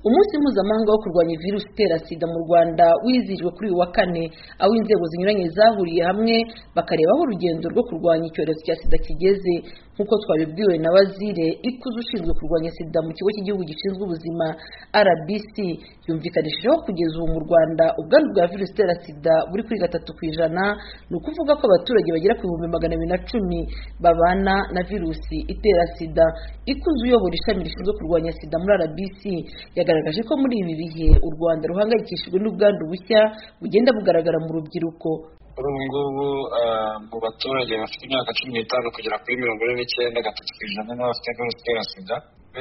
Umunsi mpuzamahanga wo kurwanya virusi itera sida mu Rwanda wizihijwe kuri uyu wa kane, aho inzego zinyuranye zahuriye hamwe bakareba aho urugendo rwo kurwanya icyorezo cya sida kigeze. Nk'uko twabibwiwe na Wazire Ikuzo ushinzwe kurwanya sida mu kigo cy'igihugu gishinzwe ubuzima RBC, yumvikanishijeho kugeza ubu mu Rwanda ubwandu bwa virusi itera sida buri kuri 3%, ni ukuvuga ko abaturage bagera ku 210 babana na virusi itera sida. Ikuzo uyobora ishami rishinzwe kurwanya sida muri RBC yagaragaje ko muri ibi bihe u Rwanda ruhangayikishijwe n'ubwandu bushya bugenda bugaragara mu rubyiruko. Kuri ubu ngubu mu baturage bafite imyaka 15 kugera kuri 49, 3% nibo bafite virusi itera sida,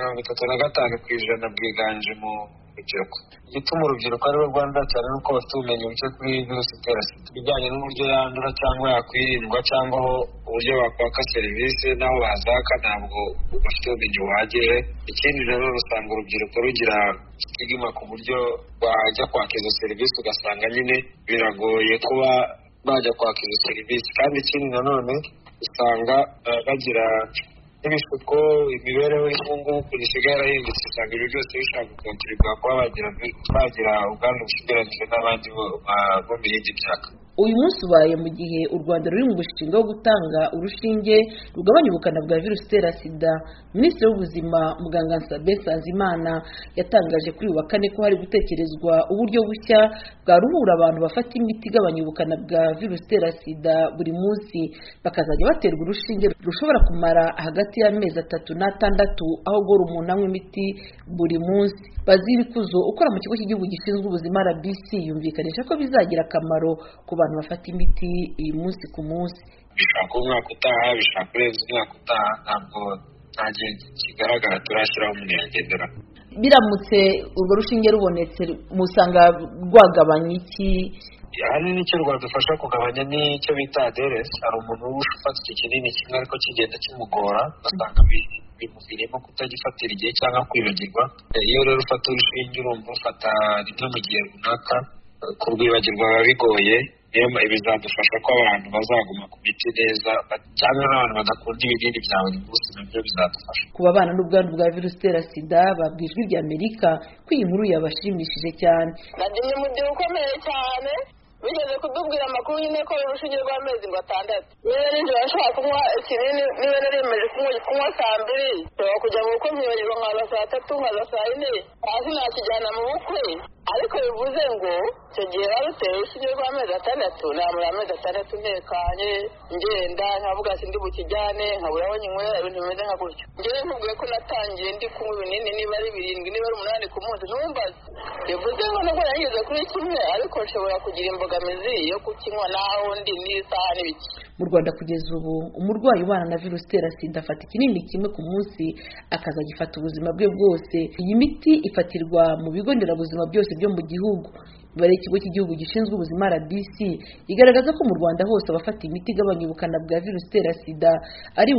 35% bwiganje mu rubyiruko. Igituma urubyiruko ari rwo Rwanda cyane nuko bafite ubumenyi buke kuri virusi itera sida, bijyanye n'uburyo yandura cyangwa yakwirindwa cyangwa uburyo bakwaka serivisi n'aho bazaka ntabwo bafite ubumenyi buhagije. Ikindi rero usanga urubyiruko rugira stigma ku buryo bajya kwaka izo serivisi ugasanga nyine biragoye kuba bajya kwaka izo serivisi. Kandi ikindi nanone usanga bagira n'ibishuko, imibereho y'ubukungu isigaye yarahindutse, usanga ibyo byose bishaka gukontoribwa kuba bagira ubwandu bushigaranyije n'abandi bo mu yindi myaka. Uyu munsi ubaye mu gihe u Rwanda ruri mu mushinga wo gutanga urushinge rugabanya ubukana bwa virusi itera sida. Minisitiri w'ubuzima Muganga Nsanzimana yatangaje kuri uyu wa kane ko hari gutekerezwa uburyo bushya bwaruhura abantu bafata imiti igabanya ubukana bwa virusi itera sida buri munsi, bakazajya baterwa urushinge rushobora kumara hagati y'amezi 3 n'6, aho gora umuntu anywa imiti buri munsi. Wazire Ikuzo ukora mu kigo cy'igihugu gishinzwe ubuzima RBC yumvikanisha ko bizagira akamaro ku bantu bafata imiti iyi munsi ku munsi. Bishaka umwaka utaha, bishaka kurenza umwaka utaha, ntabwo nta gihe kigaragara turashyiraho umuntu yagendera. Biramutse urwo rushinge rubonetse musanga rwagabanya iki? Ahanini nicyo rwadufasha kugabanya n'icyo bita aderesi. Hari umuntu ufata iki kinini kimwe ariko kigenda kimugora, ugasanga bimuviriyemo kutagifatira igihe cyangwa kwibagirwa. Iyo rero ufata urushinge urumva ufata rimwe mu gihe runaka, kurwibagirwa biba bigoye. Bizadufasha ko abantu bazaguma ku miti neza, cyangwa n'abantu badakunda ibinini bya buri munsi nabyo bizadufasha. Ku babana n'ubwandu bwa virusi itera sida babwijwe Ijwi ry'Amerika ko iyi nkuru yabashimishije cyane. Nagiye mu gihe ukomeye cyane, bigeze kudubwira amakuru nyine ko urushinge rw'amezi 6. Niba ninjye bashaka kunywa ikinini, niba naremeje kunywa saa 2, nshobora kujya mu bukwe nkibagirwa nkaza saa 3, nkaza saa 4, hasi nakijyana mu bukwe. Ariko bivuze ngo icyo gihe baruteye urushinge rw'amezi 6, namara amezi 6 ntekanye ngenda nkavuga ati ndi bukijyane, nkabura aho nyinywera, ibintu bimeze nka gutyo. Njyewe nkubwiye ko natangiye ndi kunywa ibinini, niba ari 7, niba ari 8 ku munsi, ntumbaze. Bivuze ngo nubwo nageze kuri kimwe, ariko nshobora kugira imbogamizi yo kukinywa naho ndi n'isaha n'ibiki. Mu Rwanda kugeza ubu umurwayi ubana na virusi itera sida afata ikinini kimwe ku munsi akazagifata ubuzima bwe bwose. Iyi miti ifatirwa mu bigo nderabuzima byose byo mu gihugu. Imibare y'ikigo cy'igihugu gishinzwe ubuzima RBC igaragaza ko mu Rwanda hose abafata imiti igabanya ubukana bwa virusi itera sida ari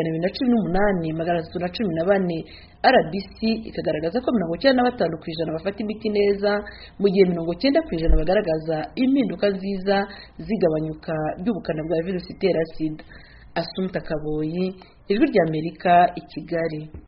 218,314. RBC ikagaragaza ko 95% bafata imiti neza, mu gihe 90% bagaragaza impinduka nziza zigabanyuka ry'ubukana bwa virusi itera sida. Assumpta Kaboyi, Ijwi ry'Amerika, i Kigali.